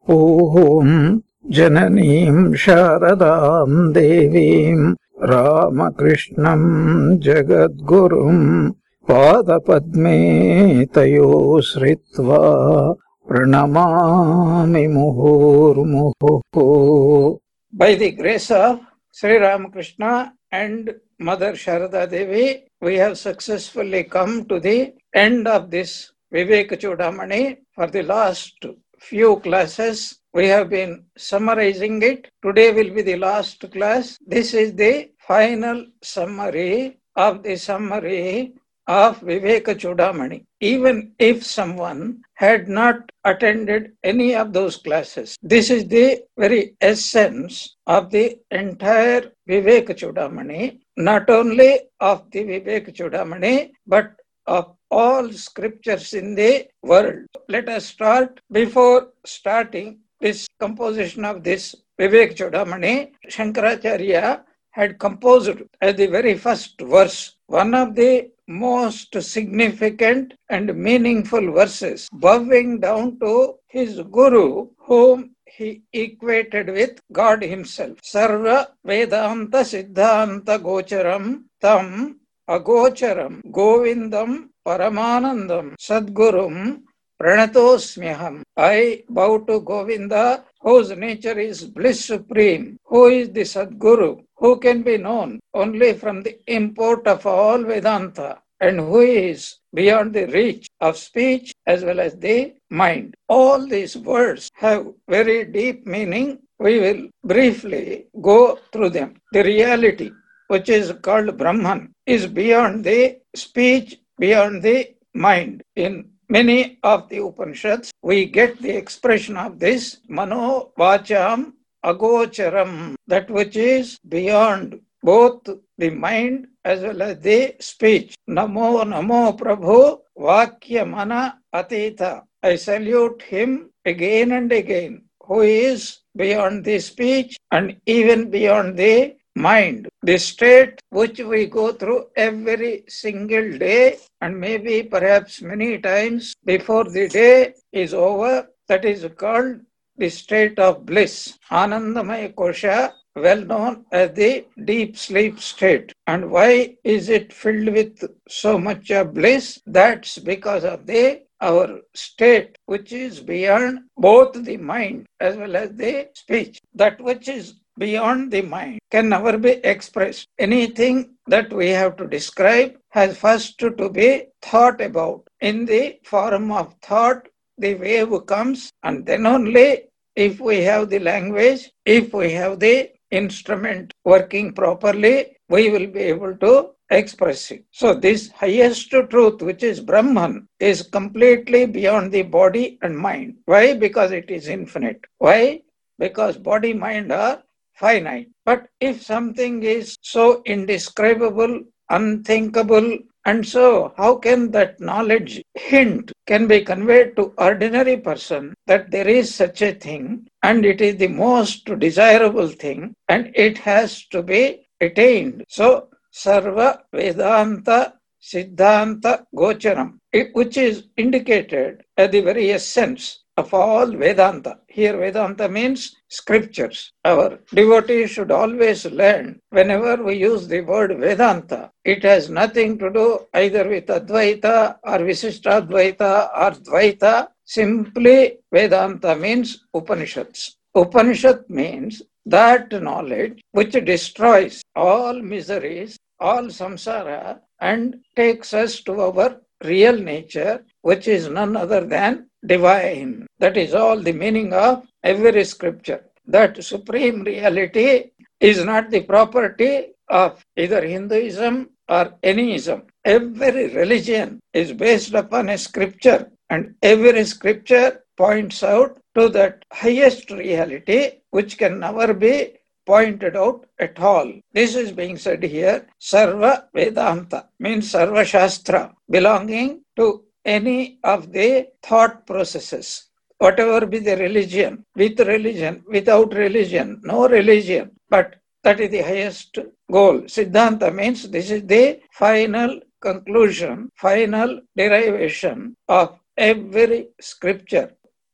ॐ जननीं शारदां देवीं रामकृष्णं जगद्गुरुं पादपद्मे तयो श्रित्वा प्रणमामि मुहुर्मुहुः. By the grace of Sri Ramakrishna and Mother Sharada Devi, we have successfully come to the end of this Viveka Chudamani. For the last few classes, we have been summarizing it. Today will be the last class. This is the final summary of the summary of Viveka Chudamani. Even if someone had not attended any of those classes, this is the very essence of the entire Viveka Chudamani, not only of the Viveka Chudamani, but of all scriptures in the world. Let us start. Before starting this composition of this Viveka Chudamani, Shankaracharya had composed as the very first verse one of the most significant and meaningful verses, bowing down to his Guru, whom he equated with God himself. Sarva Vedanta Siddhanta Gocharam Tam Agocharam Govindam Paramanandam Sadgurum Pranatosmyaham. I bow to Govinda, whose nature is bliss supreme, who is the Sadguru, who can be known only from the import of all Vedanta, and who is beyond the reach of speech as well as the mind. All these words have very deep meaning. We will briefly go through them. The reality, which is called Brahman, is beyond the speech, beyond the mind. In many of the Upanishads, we get the expression of this Mano Vacham Agocharam, that which is beyond both the mind as well as the speech. Namo Namo Prabhu Vakya Mana Atita. I salute him again and again, who is beyond the speech and even beyond the mind. The state which we go through every single day, and maybe perhaps many times before the day is over, that is called the state of bliss. Anandamaya Kosha, well known as the deep sleep state. And why is it filled with so much of bliss? That's because of our state, which is beyond both the mind as well as the speech. That which is beyond the mind can never be expressed. Anything that we have to describe has first to be thought about. In the form of thought, the wave comes, and then only if we have the language, if we have the instrument working properly, we will be able to express it. So this highest truth, which is Brahman, is completely beyond the body and mind. Why? Because it is infinite. Why? Because body, mind are finite. But if something is so indescribable, unthinkable, and so how can that knowledge hint can be conveyed to ordinary person that there is such a thing, and it is the most desirable thing, and it has to be attained. So Sarva Vedanta Siddhanta Gocharam, which is indicated as the very essence of all Vedanta. Here Vedanta means scriptures. Our devotees should always learn, whenever we use the word Vedanta, it has nothing to do either with Advaita or Visishtadvaita or Dvaita. Simply Vedanta means Upanishads. Upanishad means that knowledge which destroys all miseries, all samsara, and takes us to our real nature, which is none other than divine. That is all the meaning of every scripture. That supreme reality is not the property of either Hinduism or any ism. Every religion is based upon a scripture, and every scripture points out to that highest reality which can never be pointed out at all. This is being said here. Sarva Vedanta means Sarva Shastra, belonging to any of the thought processes. Whatever be the religion, with religion, without religion, no religion, but that is the highest goal. Siddhanta means this is the final conclusion, final derivation of every scripture.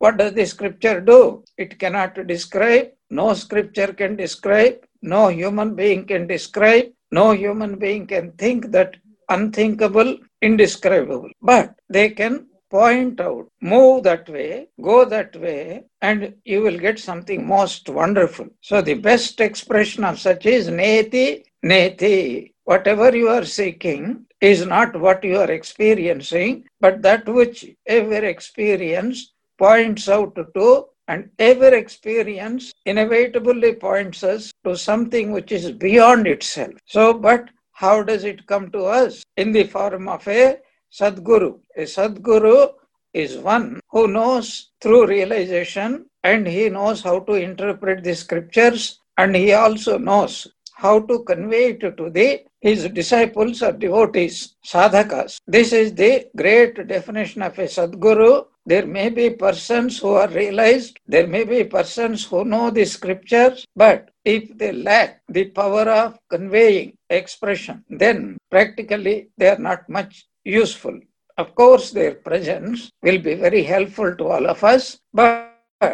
what does the scripture do? It cannot describe. No scripture can describe. No human being can describe. No human being can think that unthinkable, indescribable. But they can point out, move that way, go that way, and you will get something most wonderful. So the best expression of such is neti, neti. Whatever you are seeking is not what you are experiencing, but that which every experience points out to, and every experience inevitably points us to something which is beyond itself. So, but how does it come to us? In the form of a Sadguru. A Sadguru is one who knows through realization, and he knows how to interpret the scriptures, and he also knows how to convey it to his disciples or devotees, sadhakas. This is the great definition of a Sadguru. There may be persons who are realized, there may be persons who know the scriptures, but if they lack the power of conveying expression, then practically they are not much useful. Of course, their presence will be very helpful to all of us, but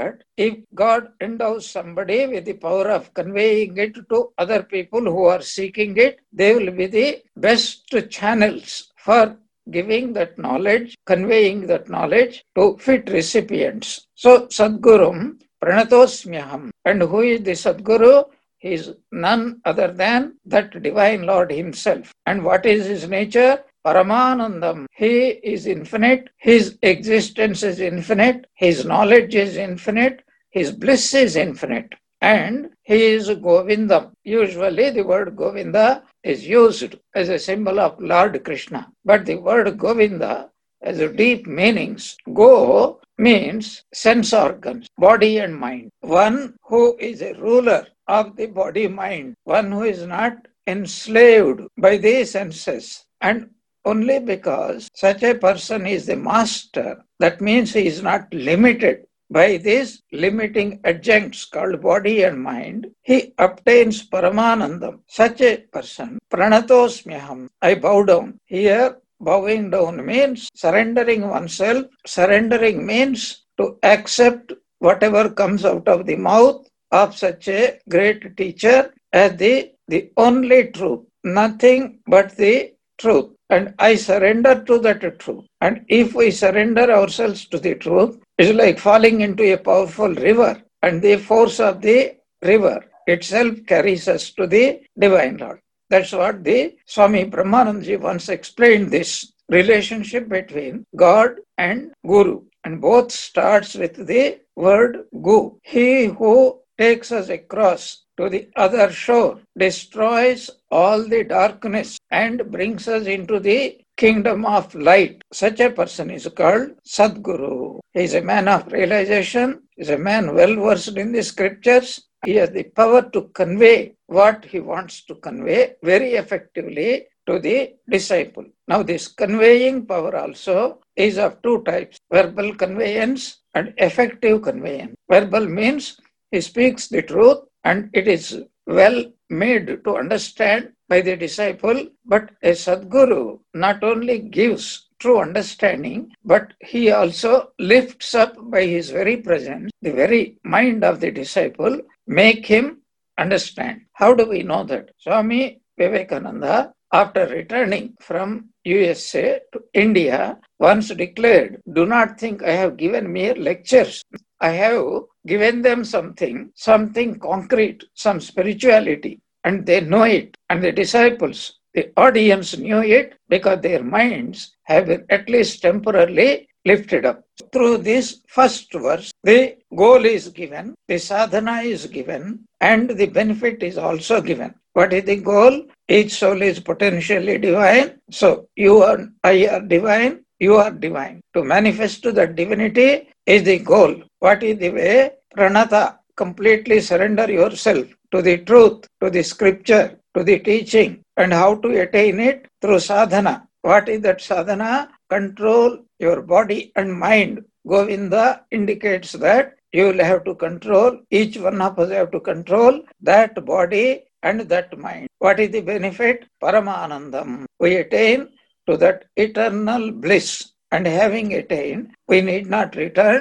if God endows somebody with the power of conveying it to other people who are seeking it, they will be the best channels for giving that knowledge, conveying that knowledge to fit recipients. So, Sadgurum Pranatosmyaham. And who is the Sadguru? He is none other than that Divine Lord Himself. And what is His nature? Paramanandam. He is infinite. His existence is infinite. His knowledge is infinite. His bliss is infinite. And He is Govindam. Usually the word Govinda is used as a symbol of Lord Krishna. But the word Govinda has deep meanings. Go means sense organs, body and mind. One who is a ruler of the body-mind. One who is not enslaved by the senses. And only because such a person is the master, that means he is not limited by these limiting adjuncts called body and mind, he obtains Paramanandam. Such a person, Pranatosmyaham, I bow down. Here, bowing down means surrendering oneself. Surrendering means to accept whatever comes out of the mouth of such a great teacher as the only truth, nothing but the truth. And I surrender to that truth. And if we surrender ourselves to the truth, it's like falling into a powerful river, and the force of the river itself carries us to the Divine Lord. That's what the Swami Brahmanandaji once explained, this relationship between God and Guru. And both starts with the word Gu. He who takes us across to the other shore destroys all the darkness and brings us into the kingdom of light. Such a person is called Sadguru. He is a man of realization, he is a man well versed in the scriptures. He has the power to convey what he wants to convey very effectively to the disciple. Now, this conveying power also is of two types, verbal conveyance and effective conveyance. Verbal means he speaks the truth and it is well made to understand by the disciple, but a Sadguru not only gives true understanding, but he also lifts up by his very presence the very mind of the disciple, make him understand. How do we know that? Swami Vivekananda, after returning from USA to India, once declared, "Do not think I have given mere lectures. I have given them something concrete, some spirituality, and they know it." And the disciples, the audience knew it because their minds have been at least temporarily lifted up. Through this first verse, the goal is given, the sadhana is given, and the benefit is also given. What is the goal? Each soul is potentially divine. So you and I are divine, you are divine. To manifest that divinity is the goal. What is the way? Pranata. Completely surrender yourself to the truth, to the scripture, to the teaching. And how to attain it? Through sadhana. What is that sadhana? Control your body and mind. Govinda indicates that you will have to control, each one of us have to control that body and that mind. What is the benefit? Paramanandam. We attain to that eternal bliss. And having attained, we need not return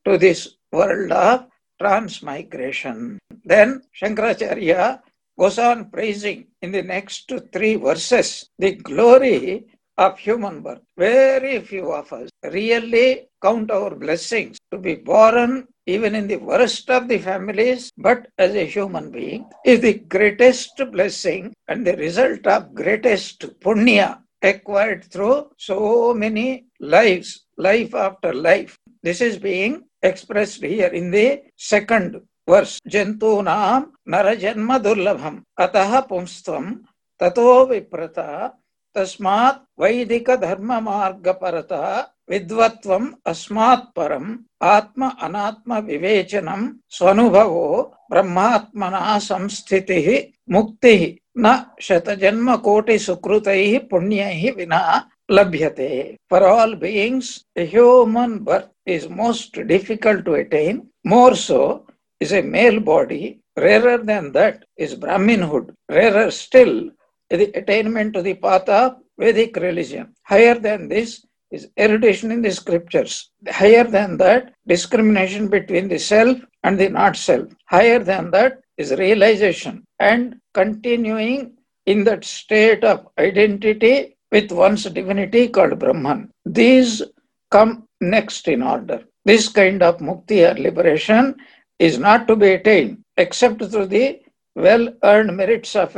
to this world of transmigration. Then Shankaracharya goes on praising in the next 3 verses the glory of human birth. Very few of us really count our blessings to be born even in the worst of the families, but as a human being is the greatest blessing and the result of greatest punya acquired through so many lives, life after life. This is being expressed here in the second verse. Jantunam narajanma durlabham ataha pumstvam tato viprata tasmat vaidika dharma marga parata vidvatvam asmat param atma anatma vivechanam swanubhavo brahmatmana samsthitihi muktihi na shatajanma koti sukrutaihi punyaihi vina labhyate. For all beings, the human birth is most difficult to attain. More so is a male body. Rarer than that is Brahminhood. Rarer still is the attainment to the path of Vedic religion. Higher than this is erudition in the scriptures. Higher than that, discrimination between the self and the not self. Higher than that is realization and continuing in that state of identity with one's divinity called Brahman. These come next in order. This kind of mukti or liberation is not to be attained except through the well-earned merits of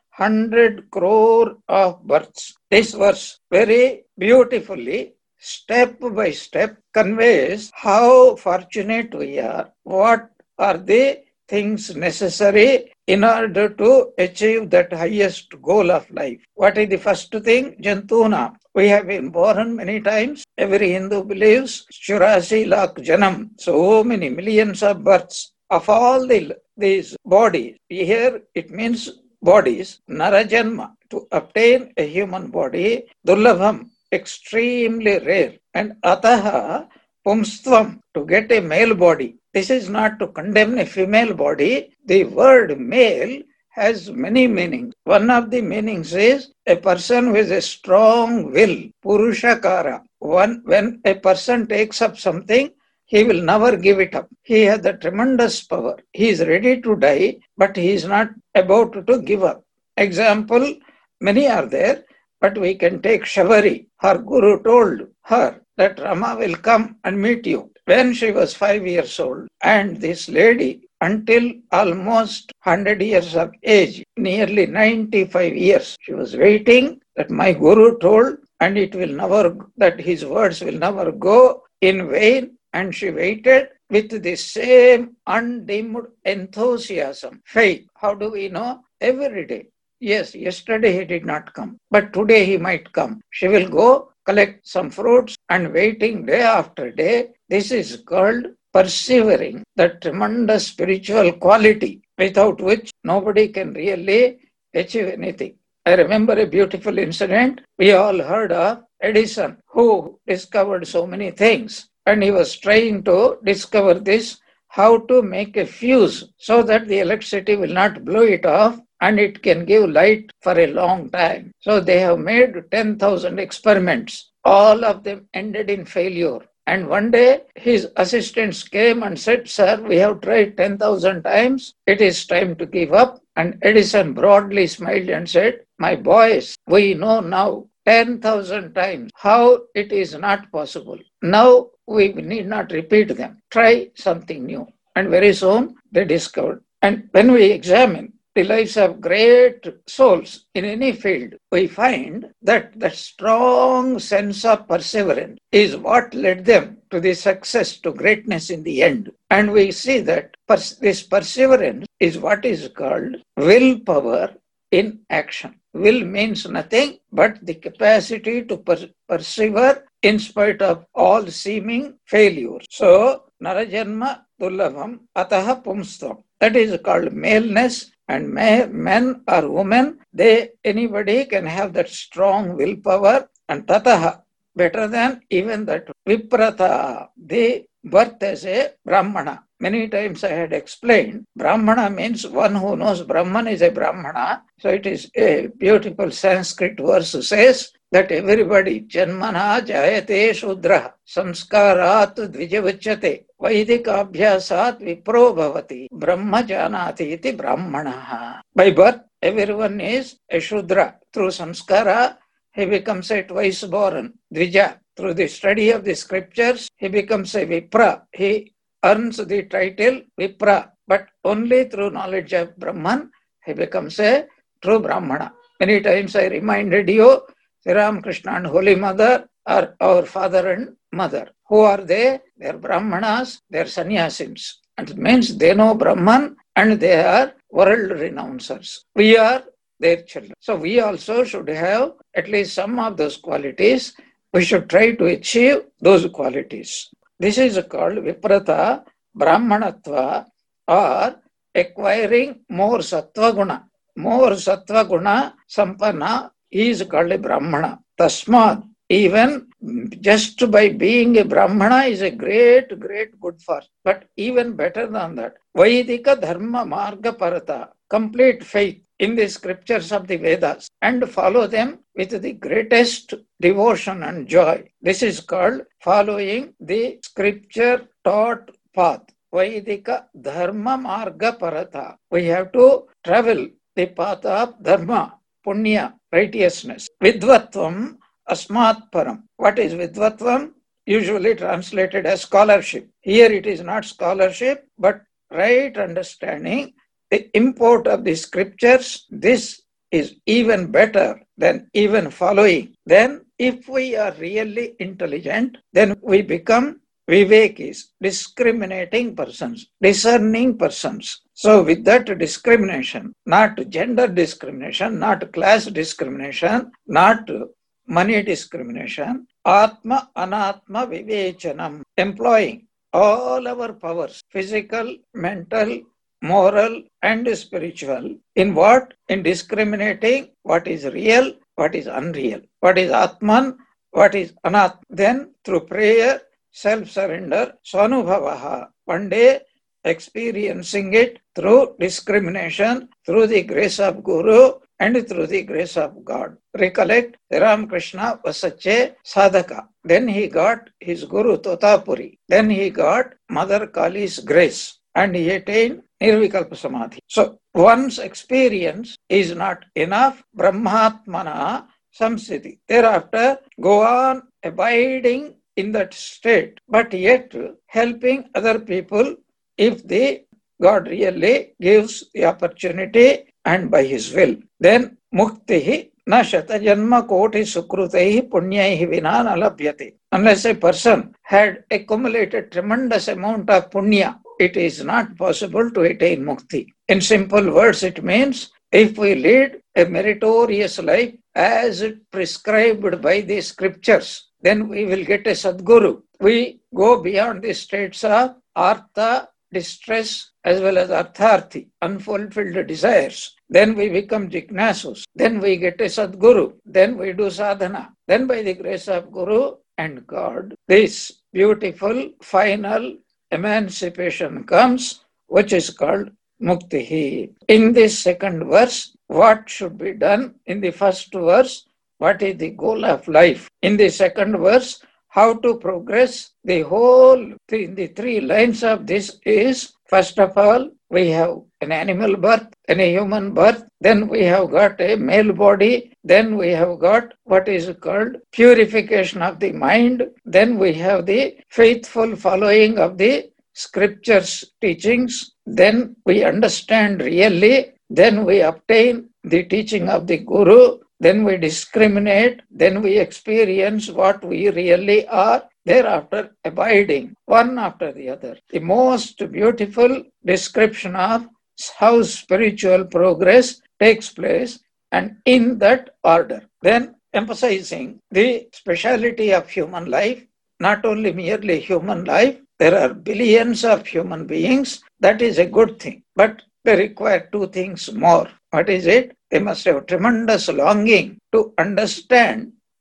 100 crore of births. This verse very beautifully, step by step, conveys how fortunate we are, what are the things necessary in order to achieve that highest goal of life. What is the first thing? Jantuna. We have been born many times. Every Hindu believes Churasi lakh janam. So many millions of births of all these bodies. Here it means bodies. Narajanma. To obtain a human body. Durlabham. Extremely rare. And ataha pumstvam. To get a male body. This is not to condemn a female body. The word male has many meanings. One of the meanings is a person with a strong will, purushakara. When a person takes up something, he will never give it up. He has the tremendous power. He is ready to die, but he is not about to give up. Example, many are there, but we can take Shavari. Her guru told her that Rama will come and meet you when she was 5 years old. And this lady, until almost 100 years of age, nearly 95 years, she was waiting that my guru told, and it will never, that his words will never go in vain. And she waited with the same undimmed enthusiasm, faith. How do we know? Every day. Yes, yesterday he did not come, but today he might come. She will go collect some fruits and waiting day after day. This is called persevering, the tremendous spiritual quality without which nobody can really achieve anything. I remember a beautiful incident. We all heard of Edison, who discovered so many things. And he was trying to discover this, how to make a fuse so that the electricity will not blow it off and it can give light for a long time. So they have made 10,000 experiments. All of them ended in failure. And one day his assistants came and said, "Sir, we have tried 10,000 times. It is time to give up." And Edison broadly smiled and said, "My boys, we know now 10,000 times how it is not possible. Now we need not repeat them. Try something new." And very soon they discovered. And when we examine the lives of great souls in any field, we find that the strong sense of perseverance is what led them to the success, to greatness in the end. And we see that this perseverance is what is called willpower in action. Will means nothing but the capacity to persevere in spite of all seeming failures. So, Narajanma Dullabham Ataha Pumstvam. That is called maleness. And men or women, anybody can have that strong willpower. And Tataha, better than even that Viprata, they birth as a Brahmana. many times I had explained, Brahmana means one who knows Brahman is a Brahmana. So it is a beautiful Sanskrit verse says that everybody, Janmana Jayate Shudra, Samskarat Dvijavachyate, Vaidika Abhyasat Vipro Bhavati, Brahma Janati iti Brahmana. By birth, everyone is a Shudra. Through Samskara, he becomes a twice born, Dvija. Through the study of the scriptures, he becomes a Vipra. He earns the title Vipra, but only through knowledge of Brahman, he becomes a true Brahmana. Many times I reminded you, Sri Ramakrishna and Holy Mother are our father and mother. Who are they? They are Brahmanas, they are sannyasins. And it means they know Brahman and they are world renouncers. We are their children. So we also should have at least some of those qualities. We should try to achieve those qualities. This is called Viprata Brahmanatva, or acquiring more Sattva Guna. More Sattva Guna Sampanna is called a Brahmana. Tasmad, even just by being a Brahmana is a great, great good for. But even better than that, Vaidika Dharma Marga Parata, complete faith in the scriptures of the Vedas and follow them with the greatest devotion and joy. This is called following the scripture taught path. Vaidika Dharma Marga Parata. We have to travel the path of Dharma, Punya, righteousness. Vidvatvam Asmat Param. What is Vidvatvam? Usually translated as scholarship. Here it is not scholarship, but right understanding the import of the scriptures. This is even better than even following. Then if we are really intelligent, then we become Vivekis, discriminating persons, discerning persons. So with that discrimination, not gender discrimination, not class discrimination, not money discrimination, Atma Anatma Vivechanam, employing all our powers, physical, mental, moral and spiritual, in what? In discriminating what is real, what is unreal, what is Atman, what is Anatman. Then through prayer, self-surrender, Swanubhavaha, one day experiencing it through discrimination, through the grace of Guru and through the grace of God. Recollect, Ramakrishna was such a sadhaka. Then he got his Guru Totapuri. Then he got Mother Kali's grace and he attained Nirvikalpa Samadhi. So one's experience is not enough. Brahmatmana samsiti. Thereafter, go on abiding in that state, but yet helping other people if the God really gives the opportunity and by His will. Then muktihi na shatajanma koti sukrutehi punyaihi vina nalabhyate. Unless a person had accumulated tremendous amount of punya, it is not possible to attain mukti. In simple words, it means if we lead a meritorious life as prescribed by the scriptures, then we will get a Sadguru. We go beyond the states of artha, distress, as well as artharthi, unfulfilled desires. Then we become jignasus. Then we get a Sadguru. Then we do sadhana. Then by the grace of Guru and God, this beautiful final emancipation comes, which is called muktihi. In this second verse, what should be done? In the first verse, what is the goal of life? In the second verse, how to progress? The whole, the three lines of this is, first of all, we have an animal birth and a human birth. Then we have got a male body. Then we have got what is called purification of the mind. Then we have the faithful following of the scriptures teachings. Then we understand really. Then we obtain the teaching of the Guru. Then we discriminate. Then we experience what we really are. Thereafter, abiding one after the other. The most beautiful description of how spiritual progress takes place, and in that order. Then emphasizing the speciality of human life, not only merely human life, there are billions of human beings. That is a good thing. But they require two things more. What is it? They must have tremendous longing to understand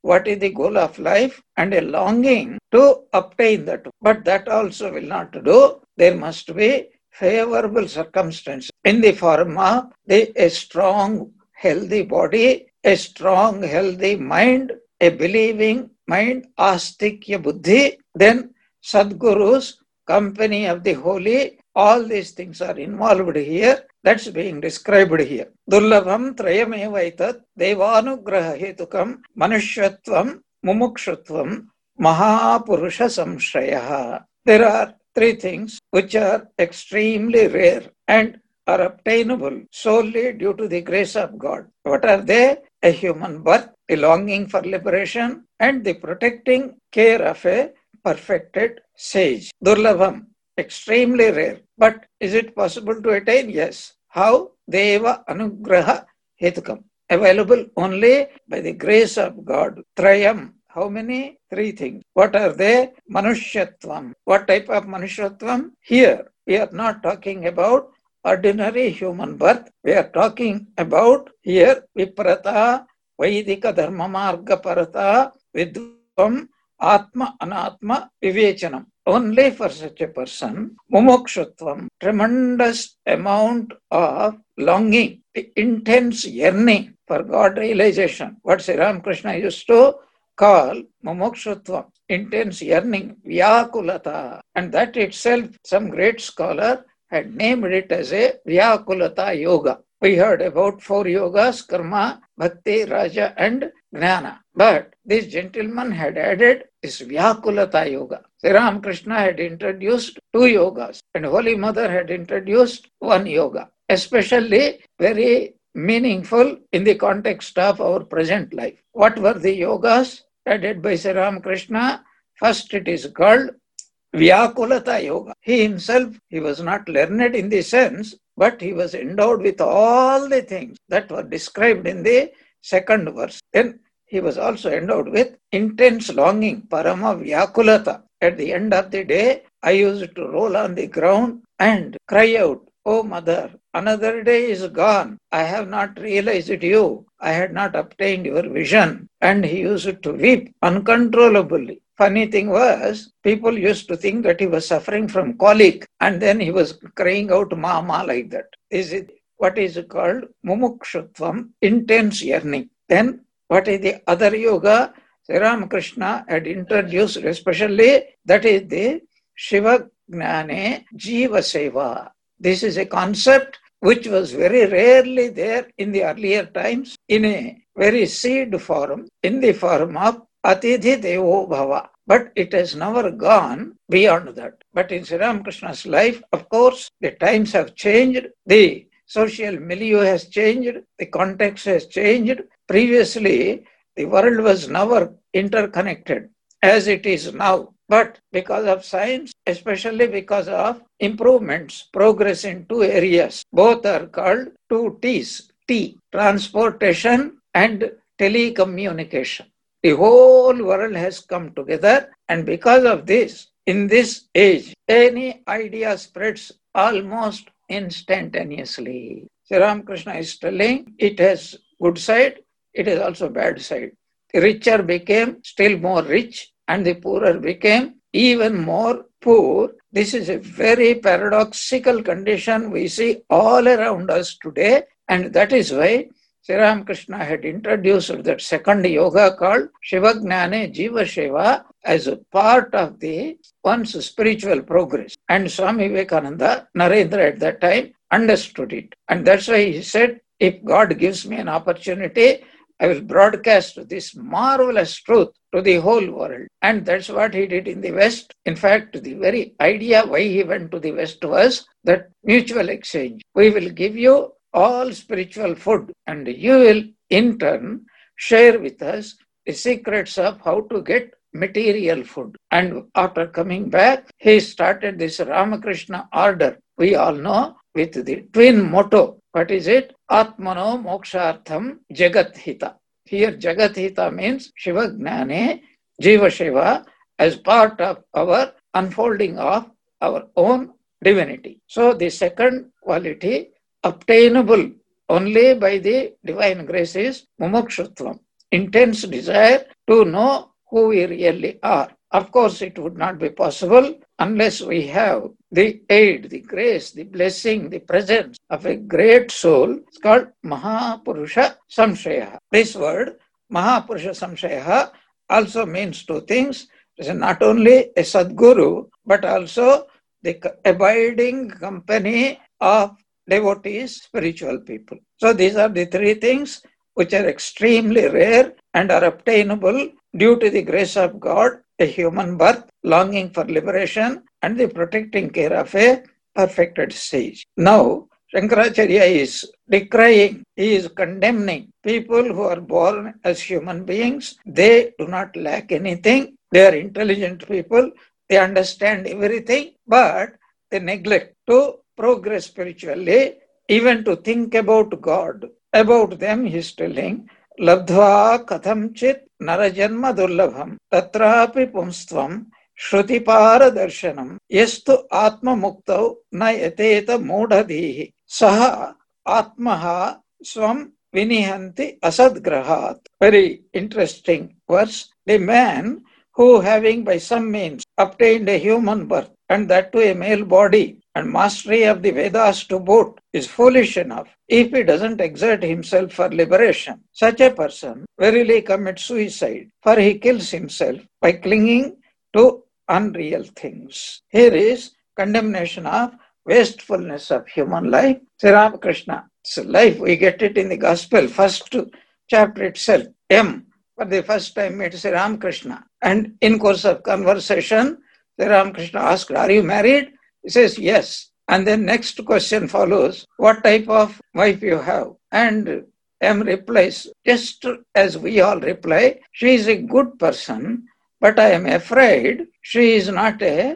what is the goal of life and a longing to obtain that. But that also will not do. There must be favorable circumstances in the form of a strong, healthy body, a strong, healthy mind, a believing mind, astikya buddhi, then Sadguru's company of the holy. All these things are involved here. That's being described here. Durlabham trayamevaitat devanugraha hetukam manushyattvam mumukshutvam mahapurusha samshrayaha. There are three things which are extremely rare and are obtainable solely due to the grace of God. What are they? A human birth, the longing for liberation, and the protecting care of a perfected sage. Durlabham, extremely rare. But is it possible to attain? Yes. How? Deva Anugraha Hetukam. Available only by the grace of God. Trayam. How many? Three things. What are they? Manushyattvam. What type of Manushyattvam? Here, we are not talking about ordinary human birth. We are talking about here Viprata, Vaidika Dharma Marga Parata, Vidvam, Atma Anatma Vivechanam. Only for such a person, mumukshutvam, tremendous amount of longing, intense yearning for God realization. What Sri Ramakrishna used to call mumukshutvam, intense yearning, vyakulata. And that itself, some great scholar had named it as a vyakulata yoga. We heard about 4 yogas, karma, bhakti, raja and jnana. But this gentleman had added this vyakulata yoga. Sri Ramakrishna had introduced 2 yogas and Holy Mother had introduced 1 yoga, especially very meaningful in the context of our present life. What were the yogas added by Sri Ramakrishna? First, it is called Vyakulata Yoga. He himself, he was not learned in the sense, but he was endowed with all the things that were described in the second verse. Then he was also endowed with intense longing, parama vyakulata. At the end of the day, I used to roll on the ground and cry out, "Oh mother, another day is gone. I have not realized you. I had not obtained your vision." And he used to weep uncontrollably. Funny thing was, people used to think that he was suffering from colic and then he was crying out mama like that. This is what is called mumukshutvam, intense yearning. Then what is the other yoga Sri Ramakrishna had introduced especially? That is the Shiva Gnane Jiva Seva. This is a concept which was very rarely there in the earlier times in a very seed form, in the form of Atidhi Devo Bhava. But it has never gone beyond that. But in Sri Ramakrishna's life, of course, the times have changed, the social milieu has changed, the context has changed. Previously, the world was never interconnected as it is now. But because of science, especially because of improvements, progress in 2 areas, both are called 2 T's. T, transportation and telecommunication. The whole world has come together, and because of this, in this age, any idea spreads almost instantaneously. Sri Ramakrishna is telling it has good side, it has also bad side. The richer became still more rich, and the poorer became even more poor. This is a very paradoxical condition we see all around us today, and that is why Sri Ramakrishna had introduced that second yoga called Shiva Gnane Jiva Seva as a part of the one's spiritual progress. And Swami Vivekananda, Narendra at that time, understood it. And that's why he said, if God gives me an opportunity, I will broadcast this marvelous truth to the whole world. And that's what he did in the West. In fact, the very idea why he went to the West was that mutual exchange. We will give you all spiritual food, and you will in turn share with us the secrets of how to get material food. And after coming back, he started this Ramakrishna order. We all know with the twin motto. What is it? Atmano Mokshartham Jagat Hita. Here Jagat Hita means Shiva Gnane Jiva Shiva as part of our unfolding of our own divinity. So the second quality obtainable only by the divine grace is mumukshutvam, intense desire to know who we really are. Of course, it would not be possible unless we have the aid, the grace, the blessing, the presence of a great soul. It's called Mahapurusha Samshaya. This word, Mahapurusha Samshaya, also means two things. It is not only a Sadguru, but also the abiding company of devotees, spiritual people. So these are the three things which are extremely rare and are obtainable due to the grace of God: a human birth, longing for liberation, and the protecting care of a perfected sage. Now, Shankaracharya is decrying, he is condemning people who are born as human beings. They do not lack anything. They are intelligent people. They understand everything, but they neglect to progress spiritually, even to think about God. About them, he is telling, Labdhva kathamchit narajanma durlabham tatrapi pumstvam श्रुतिपार दर्शनम यस्तु आत्म मुक्तौ न यतेत मूढ़धीः सह आत्मः स्वं विनिहन्ति असद्ग्रहात्. Very interesting verse. The man who, having by some means obtained a human birth, and that to a male body, and mastery of the Vedas to boot, is foolish enough if he doesn't exert himself for liberation. Such a person verily commits suicide, for he kills himself by clinging to unreal things. Here is condemnation of wastefulness of human life. Sri Ramakrishna's life, we get it in the Gospel, first chapter itself. M, for the first time, meets Sri Ramakrishna. And in course of conversation, Sri Ramakrishna asked, "Are you married?" He says, "Yes." And then next question follows, "What type of wife you have?" And M replies, just as we all reply, "She is a good person, but I am afraid she is not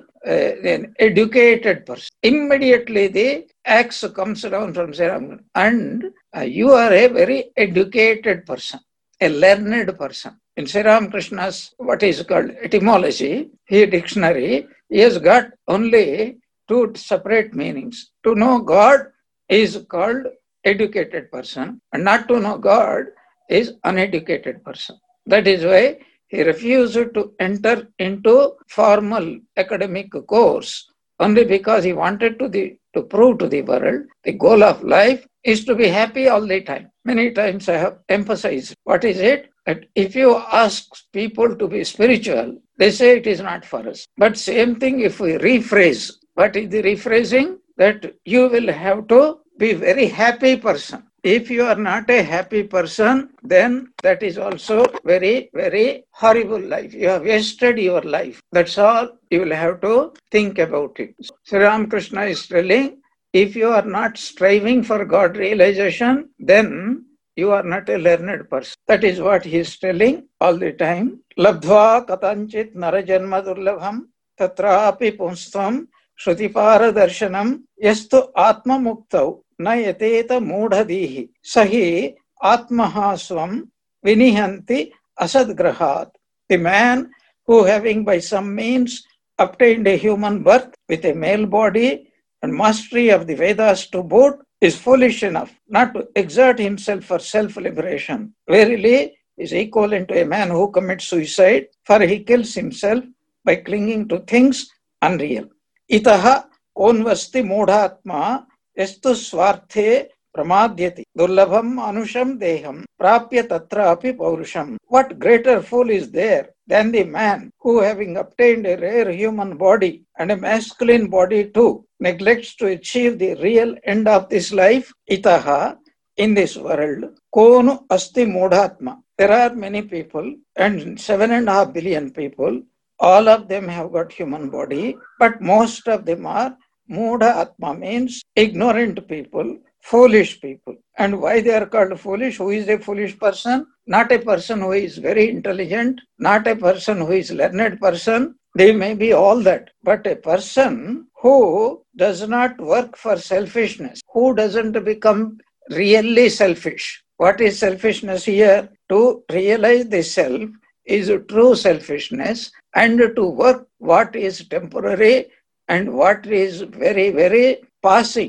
an educated person." Immediately the axe comes down from Sri Ramakrishna. And you are a very educated person, a learned person. In Sri Ramakrishna's, what is called etymology, dictionary, he has got only two separate meanings. To know God is called educated person, and not to know God is uneducated person. That is why he refused to enter into formal academic course only because he wanted to prove to the world the goal of life is to be happy all the time. Many times I have emphasized, what is it? That if you ask people to be spiritual, they say it is not for us. But same thing if we rephrase. What is the rephrasing? That you will have to be very happy person. If you are not a happy person, then that is also very, very horrible life. You have wasted your life. That's all. You will have to think about it. Sri Ramakrishna is telling, if you are not striving for God realization, then you are not a learned person. That is what he is telling all the time. Labdhva katanchit narajanma durlabham tatrapi punstvam श्रुतिपार दर्शनम यस्तु आत्म मुक्तौ न यतेत मूढ़धीः सहि आत्मः स्वं विनिहन्ति असद्ग्रहात्. The man who, having by some means obtained a human birth with a male body and mastery of the Vedas to boot, is foolish enough not to exert himself for self-liberation. Verily is equivalent to a man who commits suicide, for he kills himself by clinging to things unreal. Itaha konvasti modhatma yastu swarthe pramadhyati durlabham anusham deham prapya tatra api paurusham. What greater fool is there than the man who, having obtained a rare human body and a masculine body too, neglects to achieve the real end of this life? Itaha, in this world, konu asti modhatma. There are many people, and 7.5 billion people. All of them have got human body, but most of them are Mudha Atma, means ignorant people, foolish people. And why they are called foolish? Who is a foolish person? Not a person who is very intelligent, not a person who is learned person. They may be all that, but a person who does not work for selfishness, who doesn't become really selfish. What is selfishness here? To realize the self is true selfishness, and to work what is temporary and what is very, very passing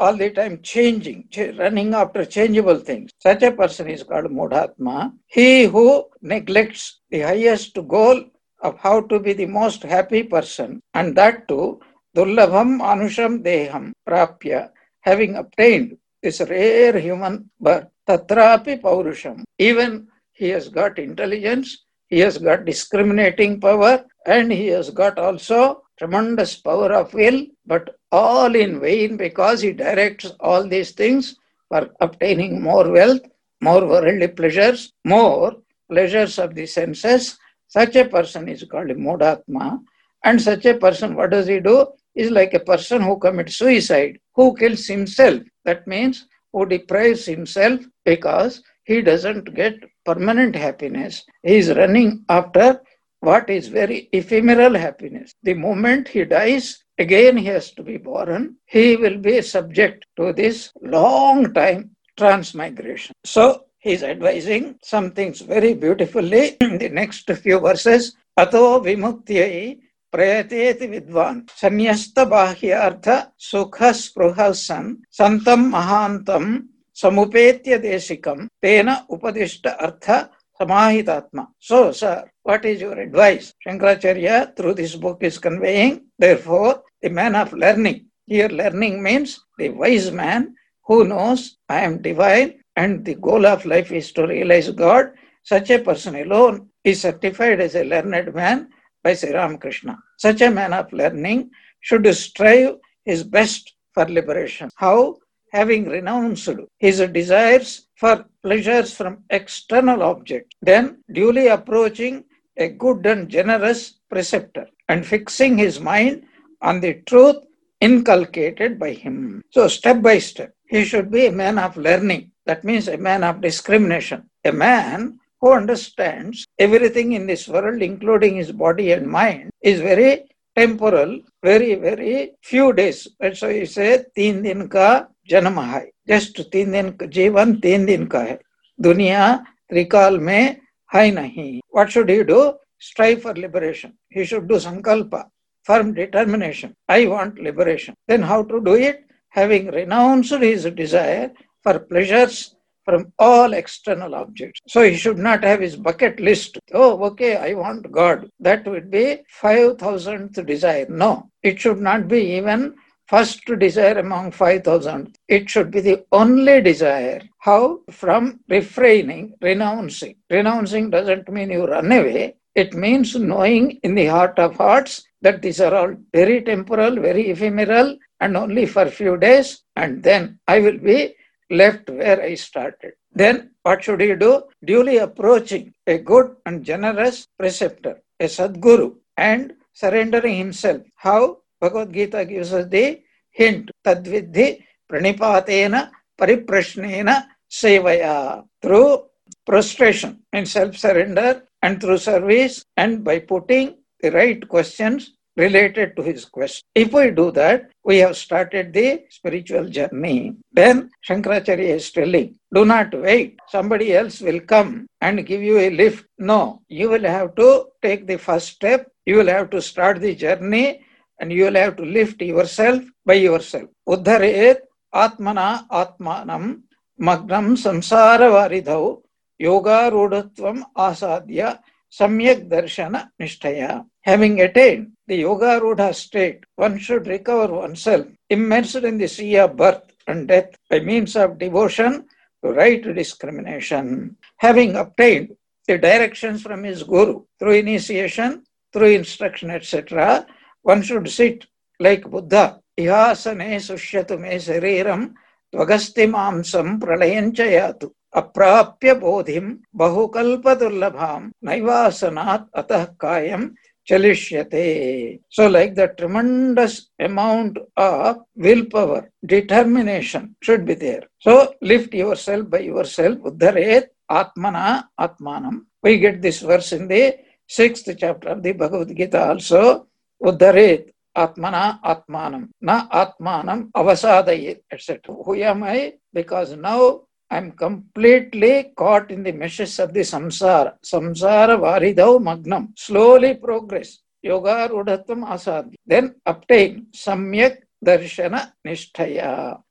all the time changing, running after changeable things. Such a person is called Mudhatma. He who neglects the highest goal of how to be the most happy person, and that too, Dullabham Anusham Deham Prapya, having obtained this rare human birth, Tatrapi Paurusham. Even he has got intelligence, he has got discriminating power, and he has got also tremendous power of will, but all in vain because he directs all these things for obtaining more wealth, more worldly pleasures, more pleasures of the senses. Such a person is called Mudhatma. And such a person, what does he do? Is like a person who commits suicide, who kills himself. That means who deprives himself because he doesn't get permanent happiness. He is running after what is very ephemeral happiness. The moment he dies, again he has to be born. He will be subject to this long time transmigration. So he is advising some things very beautifully in the next few verses. Ato vimuktiyai prayateti vidvan sanyasta bahyartha sukha spruhasan santam mahantam samupetya desikam tena upadishta artha samahitatma. So, sir, what is your advice? Shankaracharya through this book is conveying, therefore, the man of learning. Here learning means the wise man who knows I am divine and the goal of life is to realize God. Such a person alone is certified as a learned man by Sri Ramakrishna. Such a man of learning should strive his best for liberation. How? Having renounced his desires for pleasures from external objects, then duly approaching a good and generous preceptor and fixing his mind on the truth inculcated by him. So step by step, he should be a man of learning. That means a man of discrimination. A man who understands everything in this world, including his body and mind, is very temporal, very, very few days. That's why he says, 3 दिन का जन्म है. Just 3 दिन जीवन 3 दिन का है. दुनिया त्रिकाल में है नहीं. What should he do? Strive for liberation. He should do sankalpa, firm determination. I want liberation. Then how to do it? Having renounced his desire for pleasures from all external objects. So he should not have his bucket list. Oh, okay, I want God. That would be 5,000th desire. No, it should not be even first desire among 5,000. It should be the only desire. How? From refraining, renouncing. Renouncing doesn't mean you run away. It means knowing in the heart of hearts that these are all very temporal, very ephemeral, and only for a few days, and then I will be left where I started. Then what should he do? Duly approaching a good and generous preceptor, a Sadguru, and surrendering himself. How? Bhagavad Gita gives us the hint. Tadvidhi pranipatena pariprashnena sevaya. Through prostration and self-surrender and through service and by putting the right questions related to his quest. If we do that, we have started the spiritual journey. Then Shankaracharya is telling, do not wait. Somebody else will come and give you a lift. No, you will have to take the first step. You will have to start the journey and you will have to lift yourself by yourself. Uddharet atmana atmanam magnam samsara varidhau yoga rudhatvam asadya samyak darshana nishtaya. Having attained the yoga rudha state, one should recover oneself, immersed in the sea of birth and death by means of devotion to right discrimination. Having obtained the directions from his guru through initiation, through instruction, etc., one should sit like Buddha. Ihasane sushyatu me sariram tvagasti mamsam pralayanchayatu. Aprapya bodhim bahukalpa dullabham naivasanat atah kayam chalishyate. So like the tremendous amount of willpower, determination should be there. So lift yourself by yourself. Uddharet atmana atmanam. We get this verse in the 6th chapter of the Bhagavad Gita also. Uddharet atmana atmanam. Na atmanam avasadayet, etc. Who am I? Because now I am completely caught in the meshes of the samsara. Samsara varidhau magnam. Slowly progress. Yoga rudhatvam asadhi. Then obtain samyak darshana nishtaya.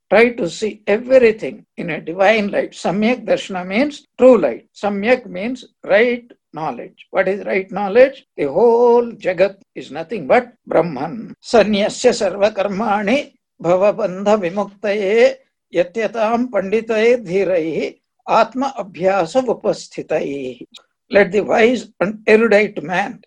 Try to see everything in a divine light. Samyak Darshana means true light. Samyak means right knowledge. What is right knowledge? The whole Jagat is nothing but Brahman. Sanyasya sarva karmani bhavabandha vimuktaye yatyatam panditaye dhirayi atma abhyasa upasthitayi. Let the wise and erudite man,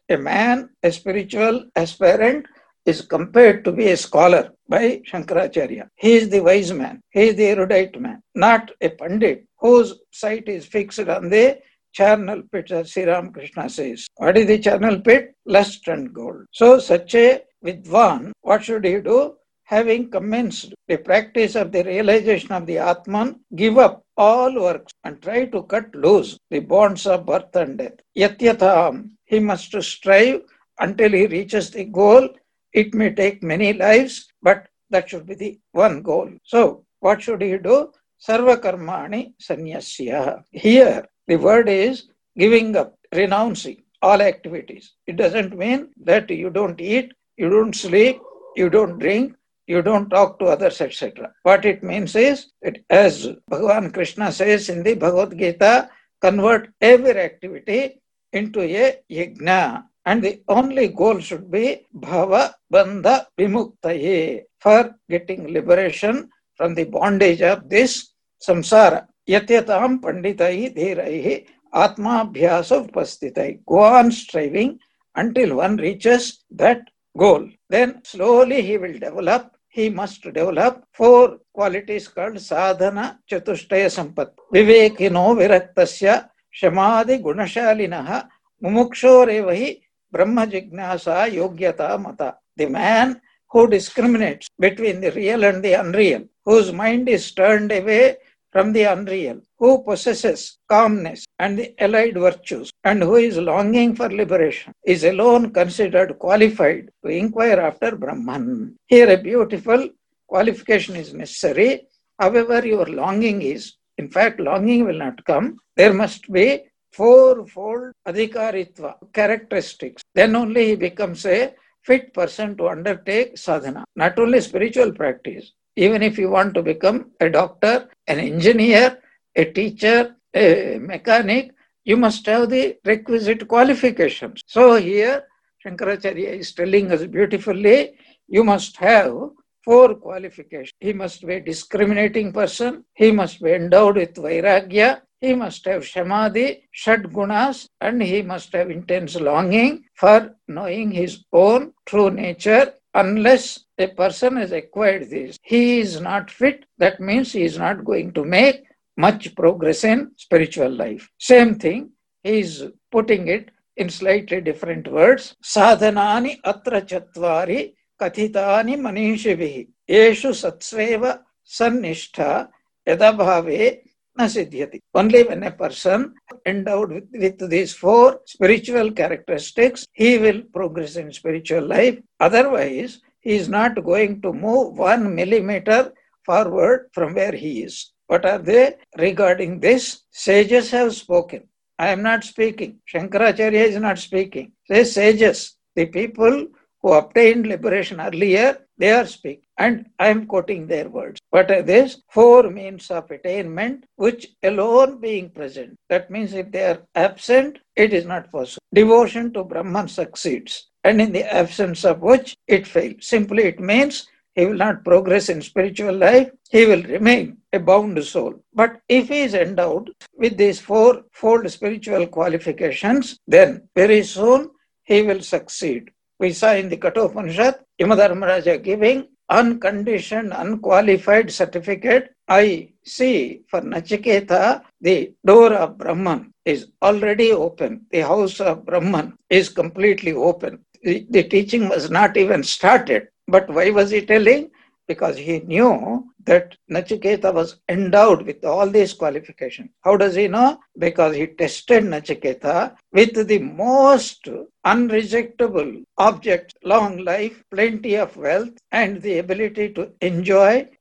a spiritual aspirant, is compared to be a scholar by Shankaracharya. He is the wise man. He is the erudite man, not a pandit whose sight is fixed on the charnel pit, as Sri Ramakrishna says. What is the charnel pit? Lust and gold. So such a Vidwan, what should he do? Having commenced the practice of the realization of the Atman, give up all works and try to cut loose the bonds of birth and death. Yatyatam, he must strive until he reaches the goal. It may take many lives, but that should be the one goal. So, what should he do? Sarva karmani sanyasya. Here, the word is giving up, renouncing all activities. It doesn't mean that you don't eat, you don't sleep, you don't drink, you don't talk to others, etc. What it means is that, as Bhagavan Krishna says in the Bhagavad Gita, convert every activity into a yajna. And the only goal should be bhava bandha vimuktaye, for getting liberation from the bondage of this samsara. Yatyatam panditai dhirayi atma abhyasa upastitai. Go on striving until one reaches that goal. Then slowly he will develop. He must develop 4 qualities called sadhana chatushtaya sampat. Vivekino viraktasya shamadi gunashalinaha mumukshore Brahma Jignasa Yogyata Mata. The man who discriminates between the real and the unreal, whose mind is turned away from the unreal, who possesses calmness and the allied virtues, and who is longing for liberation, is alone considered qualified to inquire after Brahman. Here a beautiful qualification is necessary. However, your longing is, in fact, longing will not come. There must be 4-fold adhikaritva characteristics. Then only he becomes a fit person to undertake sadhana. Not only spiritual practice. Even if you want to become a doctor, an engineer, a teacher, a mechanic, you must have the requisite qualifications. So here, Shankaracharya is telling us beautifully, you must have 4 qualifications. He must be a discriminating person. He must be endowed with vairagya. He must have samadhi, shad gunas, and he must have intense longing for knowing his own true nature. Unless a person has acquired this, he is not fit. That means he is not going to make much progress in spiritual life. Same thing, he is putting it in slightly different words. Sadhanani atra chatvari kathitani manishivihi eshu satsveva sannishta yadabhave na siddhyati. Only when a person endowed with these 4 spiritual characteristics, he will progress in spiritual life. Otherwise, he is not going to move 1 millimeter forward from where he is. What are they? Regarding this, sages have spoken. I am not speaking. Shankaracharya is not speaking. Say sages, the people who obtained liberation earlier, they are speaking. And I am quoting their words. What are these? 4 means of attainment, which alone being present. That means if they are absent, it is not possible. Devotion to Brahman succeeds. And in the absence of which, it fails. Simply it means he will not progress in spiritual life. He will remain a bound soul. But if he is endowed with these 4-fold spiritual qualifications, then very soon he will succeed. We saw in the Kathopanishad, Yamadharmaraja giving unconditioned, unqualified certificate. I see for Nachiketa, the door of Brahman is already open. The house of Brahman is completely open. The teaching was not even started. But why was he telling? Because he knew that Nachiketa was endowed with all these qualifications. How does he know? Because he tested Nachiketa with the most unrejectable objects, long life, plenty of wealth, and the ability to enjoy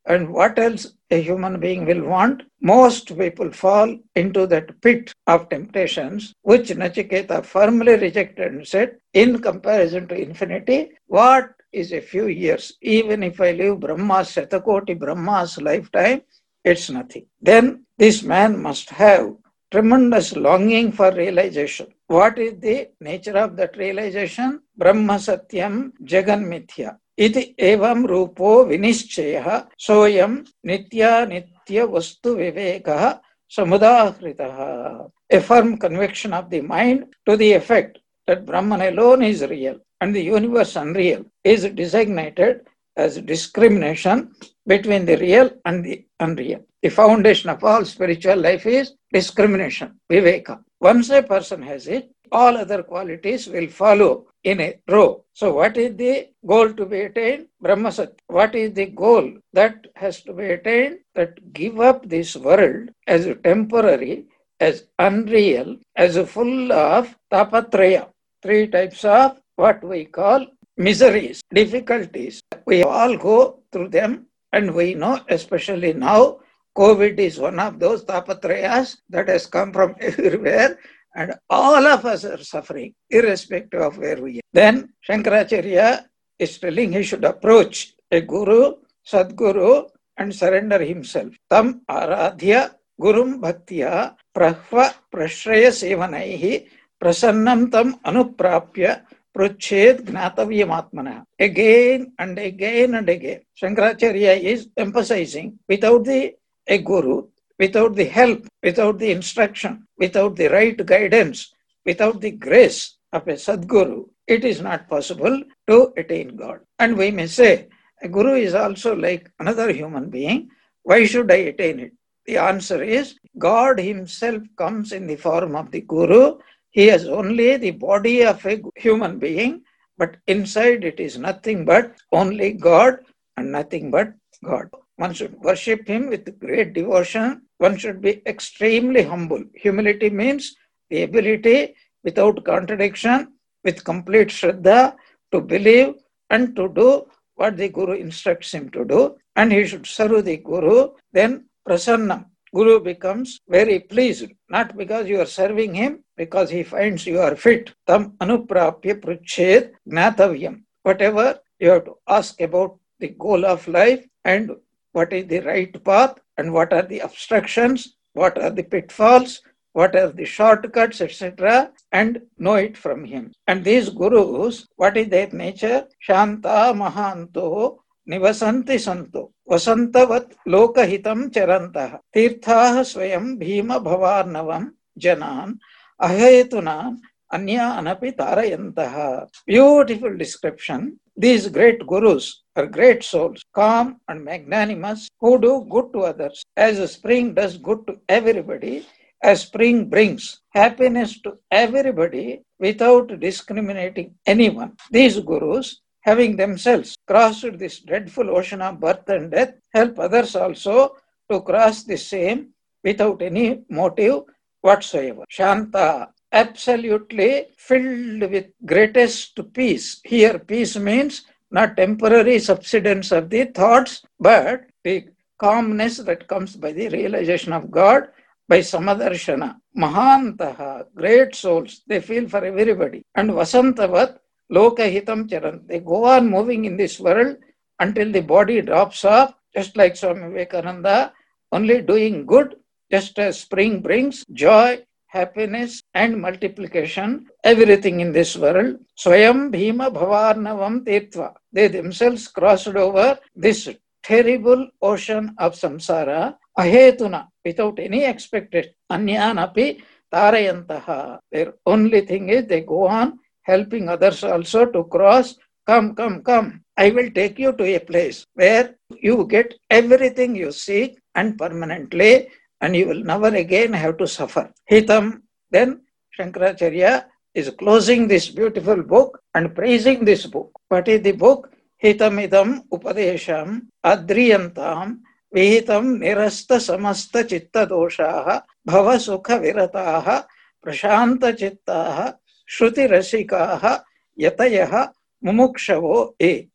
And what else a human being will want? Most people fall into that pit of temptations, which Nachiketa firmly rejected and said, in comparison to infinity, what is a few years? Even if I live Brahma's, Shatakoti Brahma's lifetime, it's nothing. Then this man must have tremendous longing for realization. What is the nature of that realization? Brahma Satyam Jagan Mithya. Iti evam rupo vinishchayah soyam nitya nitya vastu vivekah samudahritaha. A firm conviction of the mind to the effect that Brahman alone is real and the universe unreal is designated as discrimination between the real and the unreal. The foundation of all spiritual life is discrimination, viveka. Once a person has it, all other qualities will follow in a row. So what is the goal to be attained? Brahmasat. What is the goal that has to be attained? That give up this world as temporary, as unreal, as full of tapatraya. Three types of what we call miseries, difficulties. We all go through them, and we know, especially now, COVID is one of those tapatrayas that has come from everywhere, and all of us are suffering, irrespective of where we are. Then Shankaracharya is telling he should approach a guru, sadguru, and surrender himself. Tam aradhya gurum bhaktya prahva prashraya sevanaihi prasannam tam anuprapya pruched gnatavyam. Again and again and again, Shankaracharya is emphasizing without a guru, without the help, without the instruction, without the right guidance, without the grace of a Sadguru, it is not possible to attain God. And we may say, a guru is also like another human being. Why should I attain it? The answer is, God himself comes in the form of the guru. He has only the body of a human being, but inside it is nothing but only God and nothing but God. One should worship him with great devotion. One should be extremely humble. Humility means the ability without contradiction, with complete shraddha, to believe and to do what the Guru instructs him to do. And he should serve the Guru. Then prasannam. Guru becomes very pleased, not because you are serving him, because he finds you are fit. Tam anuprapya pruched gnatavyam. Whatever you have to ask about the goal of life and what is the right path and what are the obstructions, what are the pitfalls, what are the shortcuts, etc., and know it from him. And these gurus, what is their nature? Shanta mahanto nivasanti santo vasantavat lokahitam charantah tirthah swayam bhima bhavarnavam janan ahetunan anya anapi tarayantaha. Beautiful description. These great gurus are great souls, calm and magnanimous, who do good to others. As a spring does good to everybody, as spring brings happiness to everybody without discriminating anyone. These gurus, having themselves crossed this dreadful ocean of birth and death, help others also to cross the same without any motive whatsoever. Shanta, absolutely filled with greatest peace. Here, peace means not temporary subsidence of the thoughts, but the calmness that comes by the realization of God, by samadarshana. Mahantaha, great souls, they feel for everybody. And vasantavat lokahitam charan. They go on moving in this world until the body drops off, just like Swami Vivekananda, only doing good, just as spring brings joy, happiness and multiplication, everything in this world. Swayam bhima bhavarnavam tirtva. They themselves crossed over this terrible ocean of samsara, ahetuna, without any expectation. Anyanapi tarayantaha. Their only thing is they go on helping others also to cross. Come, come, come. I will take you to a place where you get everything you seek and permanently, and you will never again have to suffer. Hitam. Then Shankaracharya is closing this beautiful book and praising this book. What is the book? Hitam idam upadesham adriyantam vihitam nirasta samasta chitta doshaha bhava sukha virataha prashanta chittaha shruti rasikaha yatayaha mumukshavo e.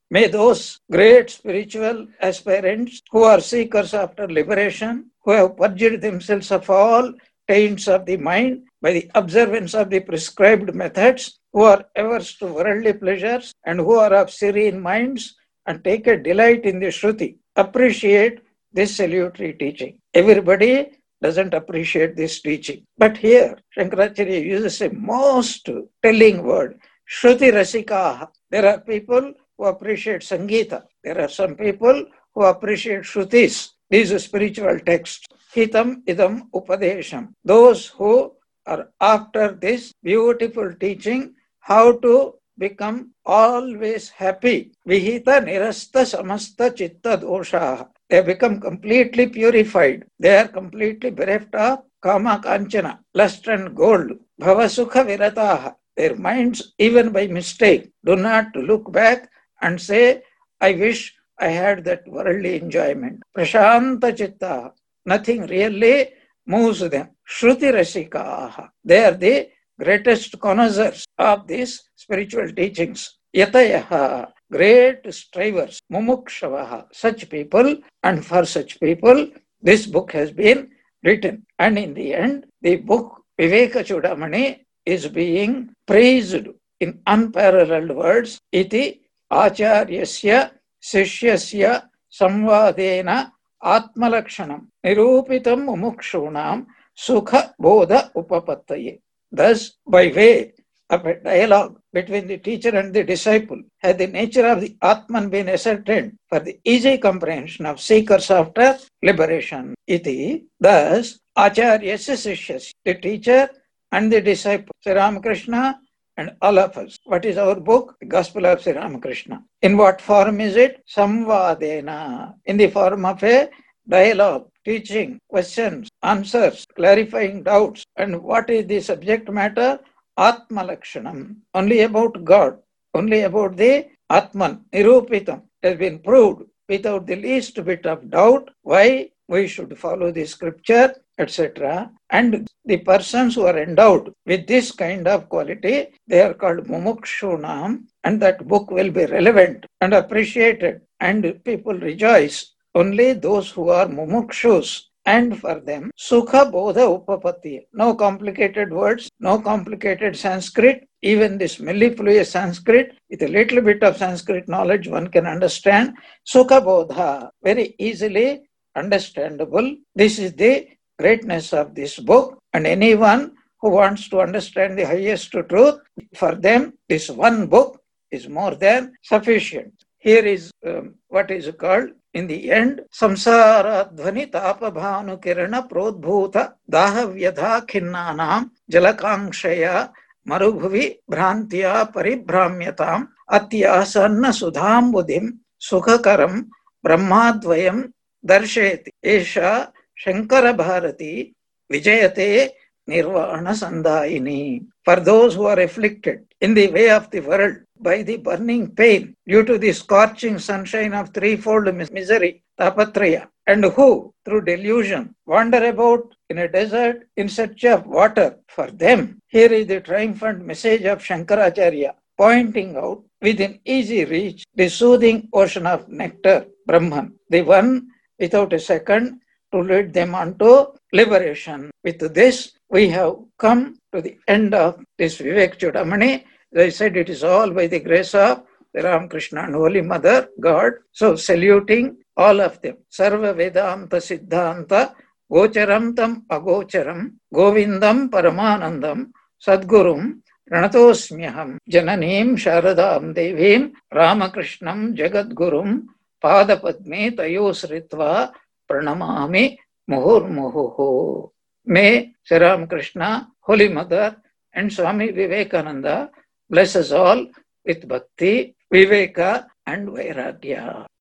May those great spiritual aspirants who are seekers after liberation, who have purged themselves of all taints of the mind by the observance of the prescribed methods, who are averse to worldly pleasures and who are of serene minds and take a delight in the Shruti, appreciate this salutary teaching. Everybody doesn't appreciate this teaching. But here, Shankaracharya uses a most telling word, Shruti Rasikaha. There are people who appreciate Sangeeta. There are some people who appreciate Shrutis. These are spiritual texts. Hitam idam upadesham. Those who are after this beautiful teaching, how to become always happy. Vihita nirasta samasta chitta dosha. They become completely purified. They are completely bereft of kama kanchana, lust and gold. Bhavasukha virataha. Their minds, even by mistake, do not look back and say, I wish I had that worldly enjoyment. Prashanta chitta. Nothing really moves them. Shruti rasikaha. They are the greatest connoisseurs of these spiritual teachings. Yatayaha. Great strivers, mumukshavaha, such people, and for such people, this book has been written. And in the end, the book Viveka Chudamani is being praised in unparalleled words. Iti acharyasya sishyasya samvadena atmalakshanam nirupitam mumukshunam sukha bodha upapattaye. Thus, by way of a dialogue between the teacher and the disciple, had the nature of the Atman been ascertained for the easy comprehension of seekers after liberation. Iti, thus, Acharyasya Sishyasya, the teacher and the disciple, Sri Ramakrishna and all of us. What is our book? The Gospel of Sri Ramakrishna. In what form is it? Samvadena, in the form of a dialogue, teaching, questions, answers, clarifying doubts. And what is the subject matter? Atma Lakshanam, only about God, only about the Atman, Nirupitam, has been proved without the least bit of doubt why we should follow the scripture, etc. And the persons who are endowed with this kind of quality, they are called Mumukshunam, and that book will be relevant and appreciated, and people rejoice. Only those who are Mumukshus. And for them, Sukha Bodha Upapatti. No complicated words, no complicated Sanskrit. Even this mellifluous Sanskrit, with a little bit of Sanskrit knowledge, one can understand. Sukha Bodha, very easily understandable. This is the greatness of this book. And anyone who wants to understand the highest truth, for them, this one book is more than sufficient. Here is what is called, in the end, samsara dhvani tapa bhanu kirana prodbhuta daha vyadha khinnanam jalakankshaya marubhuvi bhrantya paribhramyatam atyasanna sudham buddhim sukhakaram brahmadvayam darsheti esha shankara bharati vijayate nirvana sandayini. For those who are afflicted in the way of the world by the burning pain due to the scorching sunshine of threefold misery, tapatraya, and who, through delusion, wander about in a desert in search of water, for them, here is the triumphant message of Shankaracharya, pointing out within easy reach the soothing ocean of nectar, Brahman, the one without a second to lead them on to liberation. With this, we have come to the end of this Vivek Chudamani. As I said, it is all by the grace of the Ramakrishna and Holy Mother, God. So, saluting all of them. Sarva Vedanta Siddhanta Gocharam Tam Agocharam Govindam Paramanandam Sadgurum Pranatosmyaham Jananim Sharadam Devim Ramakrishnam Jagadgurum Padapadme Tayosritva Pranamami Muhurmuhu. May Sri Ramakrishna, Holy Mother, and Swami Vivekananda bless us all with bhakti, viveka, and vairagya.